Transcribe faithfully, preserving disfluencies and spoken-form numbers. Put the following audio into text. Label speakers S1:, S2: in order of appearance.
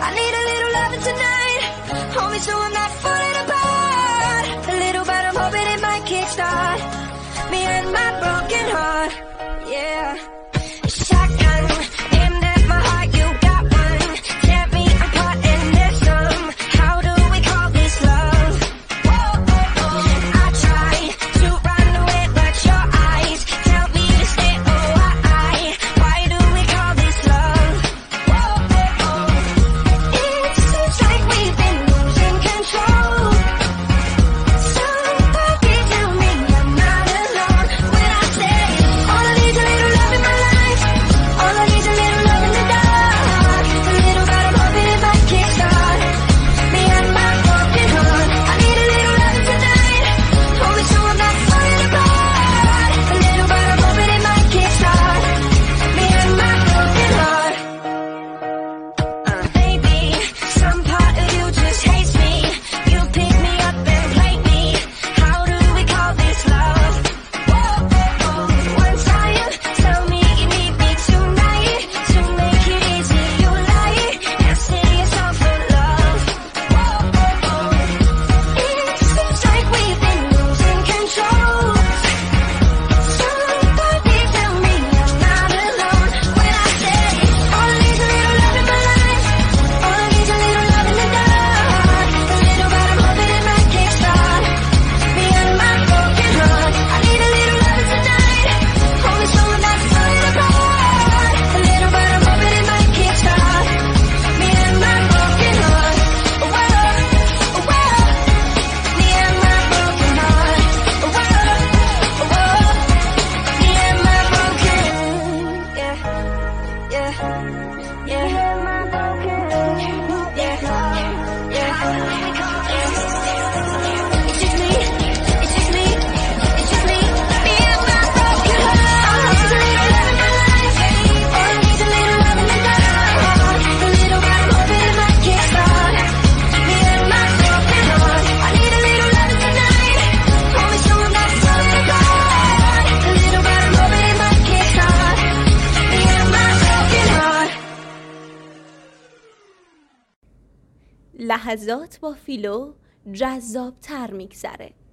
S1: I need a little loving tonight. Hold me so I'm not falling apart. A little but I'm hoping it might kickstart me and my broken heart. Yeah. Shotgun aimed at my heart, you got one. Tear me apart and there's some. How do we call this love? Whoa, oh, oh. I tried to run away, but your eyes tell me to stay. Oh, why? Why do we call this love? Whoa, oh, oh. It seems like we've been losing control. Somebody tell me I'm not alone when I say all I need is a little love in my life. All I need is a little love in the dark. A little but I'm hoping it might kickstart me and my broken heart. I need a little love tonight. Hold me so I'm not falling apart. A little but I'm hoping it might kickstart me and my broken heart. Uh, baby, some part of you just hates me. You pick me up and play me. How do we call this love? Whoa, oh, oh. One time, tell me you need me tonight. To make it easy, you lie and say it's all for love. Whoa, oh, oh. It seems like we've been losing control. Somebody tell me I'm not alone when I say all I need is a little love in my life. All I need is a little love in the dark. A little but I'm hoping it might kickstart me and my broken heart. I need a little love tonight. Hold me so I'm not falling apart. A little but I'm hoping it might kickstart me and my broken heart. Whoa, whoa, me and my broken heart. Whoa, whoa, me and my broken, yeah, yeah, yeah, my broken, yeah, yeah, it's just me, it's just me, it's just me, me and my broken heart. All I need is a little love in my life. All I need is a little love in the dark. A little but I'm hoping it might kickstart me and my broken heart. I need a little love tonight. Hold me so I'm not falling apart. A little but I'm hoping it might kickstart me and my broken heart.
S2: لحظات با فیلو جذاب‌تر می‌گذره.